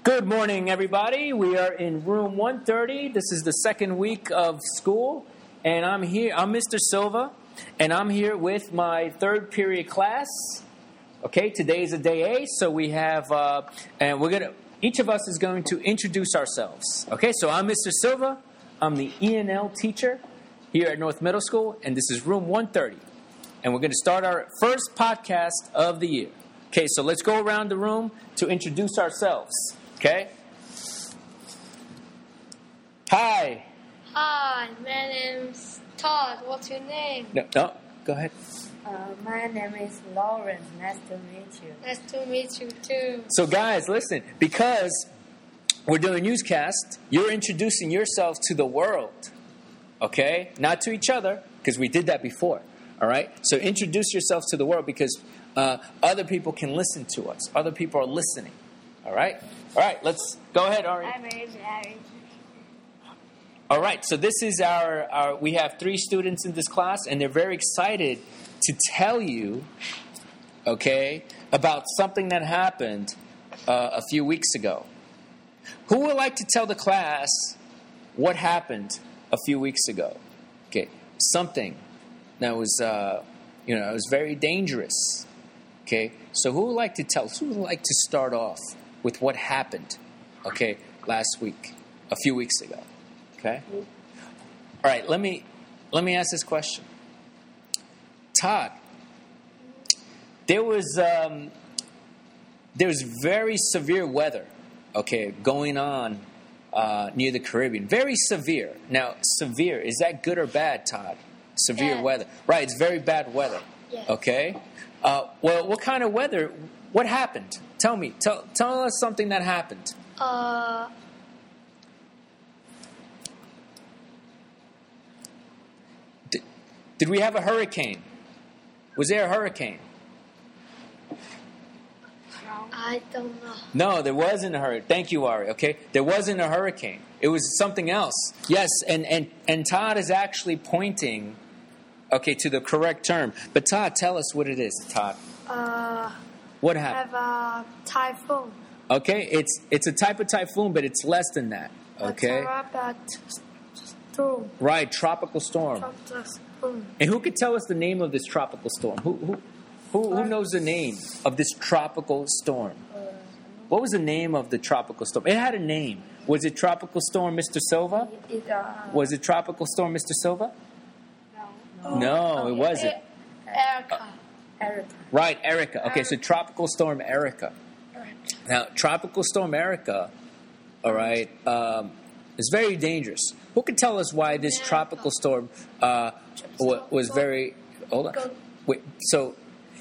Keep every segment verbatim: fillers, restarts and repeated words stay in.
Good morning, everybody. We are in room one thirty. This is the second week of school, and I'm here. I'm Mister Silva, and I'm here with my third period class. Okay, today is a day A, so we have, uh, and we're gonna. Each of us is going to introduce ourselves. Okay, so I'm Mister Silva. I'm the E N L teacher here at North Middle School, and this is room one thirty, and we're going to start our first podcast of the year. Okay, so let's go around the room to introduce ourselves. Okay? Hi. Hi, my name's Todd. What's your name? No, no, go ahead. Uh, my name is Lawrence. Nice to meet you. Nice to meet you too. So, guys, listen. Because we're doing a newscast, you're introducing yourselves to the world. Okay? Not to each other, because we did that before. All right? So, introduce yourselves to the world because uh, other people can listen to us. Other people are listening. All right? All right, let's go ahead, Ari. My name is Ari. All right, so this is our, our, we have three students in this class, and they're very excited to tell you, okay, about something that happened uh, a few weeks ago. Who would like to tell the class what happened a few weeks ago? Okay, something that was, uh, you know, it was very dangerous. Okay, so who would like to tell us? Who would like to start off with what happened, okay, last week, a few weeks ago, okay? All right, let me let me ask this question. Todd, there was um, there was very severe weather, okay, going on uh, near the Caribbean. Very severe. Now, severe, is that good or bad, Todd? Severe Bad. weather. Right, it's very bad weather, Yes. okay? Uh, well, what kind of weather, what happened? Tell me. Tell, tell us something that happened. Uh, Did, did we have a hurricane? Was there a hurricane? I don't know. No, there wasn't a hurricane. Thank you, Ari. Okay, there wasn't a hurricane. It was something else. Yes, and, and, and Todd is actually pointing, okay, to the correct term. But Todd, tell us what it is, Todd. Uh, What I happened? have a typhoon. Okay, it's it's a type of typhoon, but it's less than that. Okay, A tropical storm. right, tropical storm. Tropical storm. And who could tell us the name of this tropical storm? Who who who, who knows the name of this tropical storm? What was the name of the tropical storm? It had a name. Was it Tropical Storm Mister Silva? It, uh, Was it Tropical Storm Mister Silva? no. No, it wasn't. Erica. Erica. Right, Erica. Okay, so Tropical Storm Erica. Now, Tropical Storm Erica, all right, um, is very dangerous. Who can tell us why this tropical storm uh, wa- was very... Hold on. Wait, so,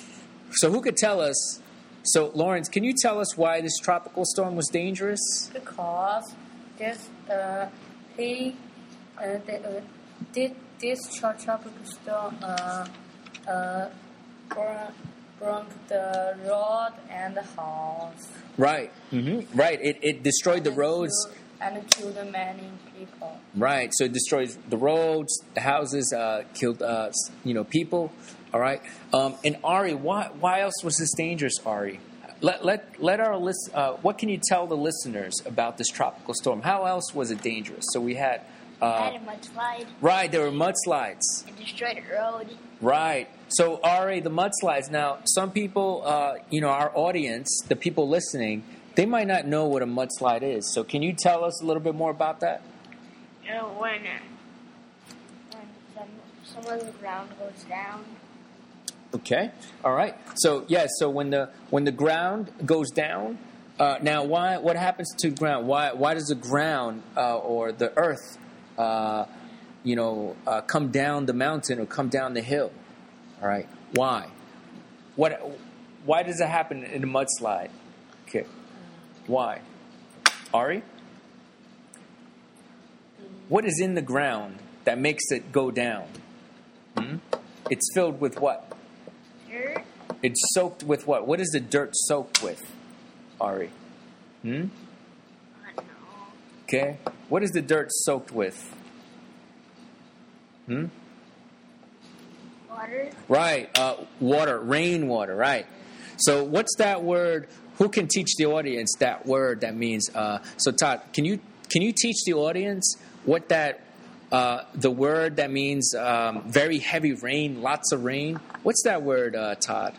so who could tell us... So, Lawrence, can you tell us why this tropical storm was dangerous? Because this, uh, he, uh, the, uh, did this tro- tropical storm, uh, uh, broke, broke the road and the house. Right, mm-hmm. right. It, it destroyed the And roads. killed- And killed many people. Right, so it destroys the roads, the houses, uh, killed, uh, you know, people. All right, um, and Ari, why why else was this dangerous, Ari? Let let let our list. Uh, what can you tell the listeners about this tropical storm? How else was it dangerous? So we had, uh, had a mudslide. right, there were mudslides. It destroyed a road. Right. So Ari, the mudslides. Now, some people, uh, you know, our audience, the people listening, they might not know what a mudslide is. So can you tell us a little bit more about that? You know, when, uh, when some, some of the ground goes down. Okay. All right. So yes. So when the when the ground goes down, uh, now why? What happens to ground? Why? Why does the ground uh, or the earth, uh, you know, uh, come down the mountain or come down the hill? All right. Why? What? Why does it happen in a mudslide? Okay. Why? Ari? What is in the ground that makes it go down? Hmm? It's filled with what? Dirt. It's soaked with what? What is the dirt soaked with, Ari? Hmm? I don't know. Okay. What is the dirt soaked with? Hmm? Water. Right. Uh, water. Rainwater. Right. So what's that word? Who can teach the audience that word that means? Uh, so Todd, can you can you teach the audience what that uh, the word that means um, very heavy rain, lots of rain? What's that word, uh, Todd?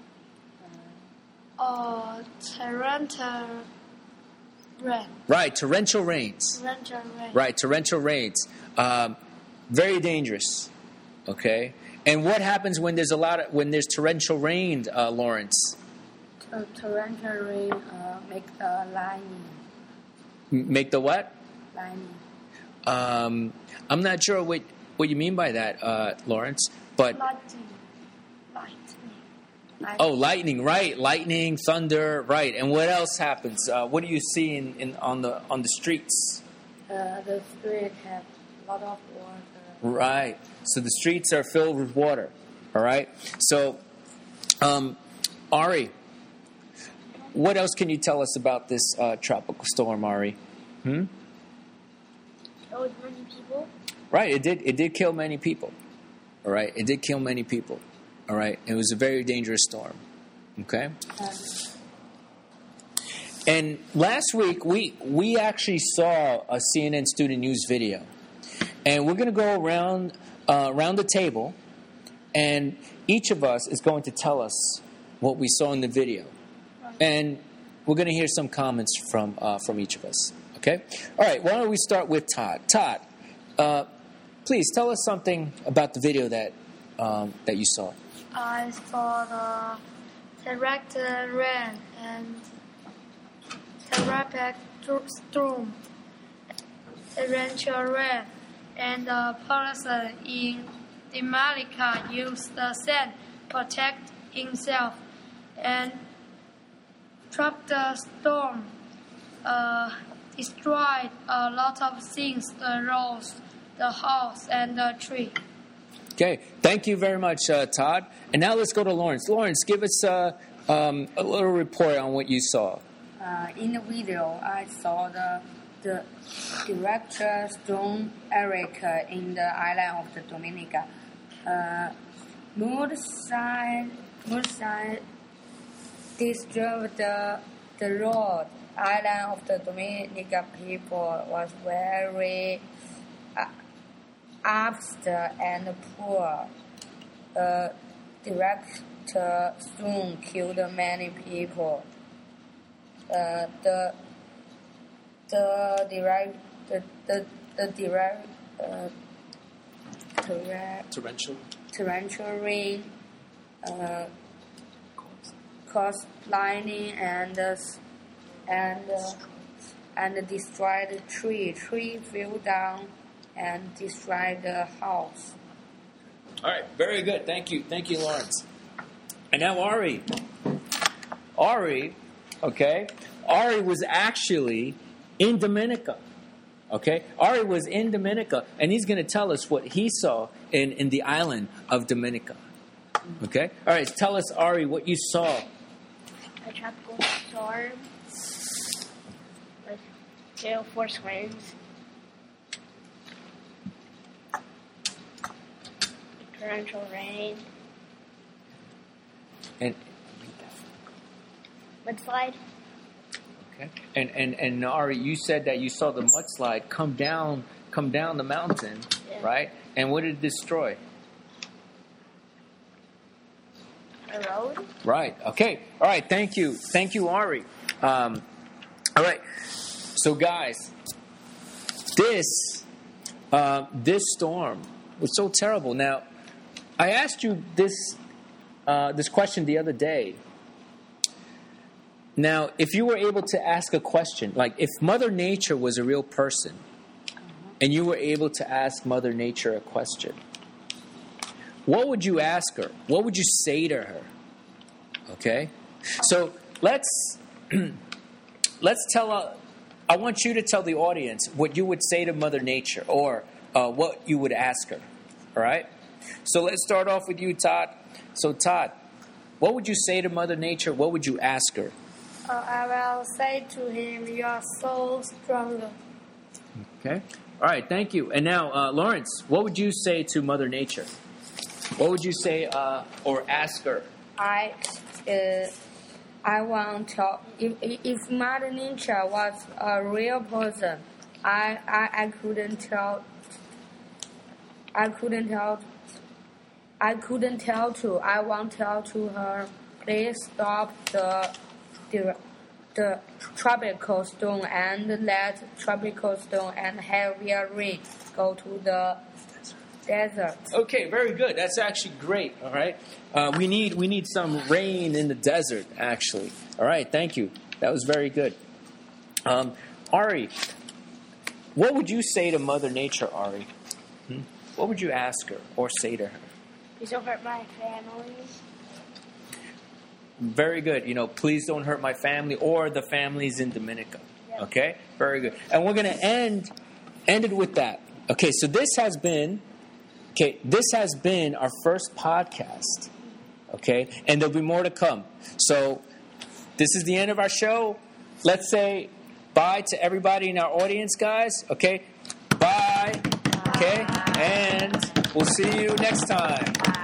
Uh, torrential rain. Right, torrential rains. Torrential rain. Right, torrential rains. Um, very dangerous. Okay. And what happens when there's a lot of when there's torrential rain, uh, Lawrence? Uh, torrential rain uh, make the lightning. M- Make the what? Lightning. Um, I'm not sure what, what you mean by that, uh, Lawrence. But Lightning. Lightning. Lightning. oh, lightning, right? Lightning, thunder, right? And what else happens? Uh, what do you see in, in on the on the streets? Uh, the street have a lot of water. Right. So the streets are filled with water. All right. So, um, Ari, what else can you tell us about this uh, tropical storm, Ari? Hmm? Killed many people. Right. It did. It did kill many people. All right. It did kill many people. All right. It was a very dangerous storm. Okay. Um, And last week we we actually saw a C N N Student News video, and we're going to go around uh, around the table, and each of us is going to tell us what we saw in the video, and we're going to hear some comments from uh, from each of us. Okay. All right. Why don't we start with Todd? Todd, uh, please tell us something about the video that um, that you saw. I saw the torrential rain and torrential storm, torrential rain, and the police in America used the sand protect himself and trap the storm. Uh, destroyed a lot of things: the roads, the house, and the tree. Okay, thank you very much, uh, Todd. And now let's go to Lawrence. Lawrence, give us uh, um, a little report on what you saw. Uh, in the video, I saw the the director Storm Eric uh, in the island of the Dominica. Uh, Moonshine, moonshine disturbed the the road. Island of the Dominica people was very uh, upset and poor. Uh, director soon killed many people. Uh, the the direct the the, the direct uh, direct Torrential. torrential rain uh, caused lightning and uh, and uh, and destroyed the tree. Tree fell down and destroyed the house. All right, very good. Thank you. Thank you, Lawrence. And now Ari. Ari, okay? Ari was actually in Dominica. Okay? Ari was in Dominica, and he's going to tell us what he saw in, in the island of Dominica. Okay? All right, tell us, Ari, what you saw. A tropical storm with gale force winds. Torrential rain. And Mudslide. okay. And, and and Ari, you said that you saw the mudslide come down come down the mountain, Yeah. right? And what did it destroy? A road. Right. Okay. All right. Thank you. Thank you, Ari. Um, all right. So, guys, this uh, this storm was so terrible. Now, I asked you this uh, this question the other day. Now, if you were able to ask a question, like if Mother Nature was a real person, and you were able to ask Mother Nature a question, what would you ask her? What would you say to her? Okay? So let's let's tell. Uh, I want you to tell the audience what you would say to Mother Nature, or uh, what you would ask her. All right? So let's start off with you, Todd. So Todd, what would you say to Mother Nature? What would you ask her? Uh, I will say to him, "You are so strong." Okay. All right. Thank you. And now, uh, Lawrence, what would you say to Mother Nature? What would you say uh, or ask her? I uh, I want to tell if if Mother Nature was a real person, I, I, I couldn't tell I couldn't tell I couldn't tell to I want to tell to her, please stop the the, the tropical storm and let tropical storm and heavier rain go to the desert. Okay, very good. That's actually great. All right, uh, we need we need some rain in the desert. Actually, all right. Thank you. That was very good. Um, Ari, what would you say to Mother Nature, Ari? Hmm? What would you ask her or say to her? Please don't hurt my family. Very good. You know, please don't hurt my family or the families in Dominica. Yep. Okay, very good. And we're going to end end it with that. Okay, so this has been. Okay, this has been our first podcast, okay? And there'll be more to come. So this is the end of our show. Let's say bye to everybody in our audience, guys, okay? Bye, okay? And we'll see you next time.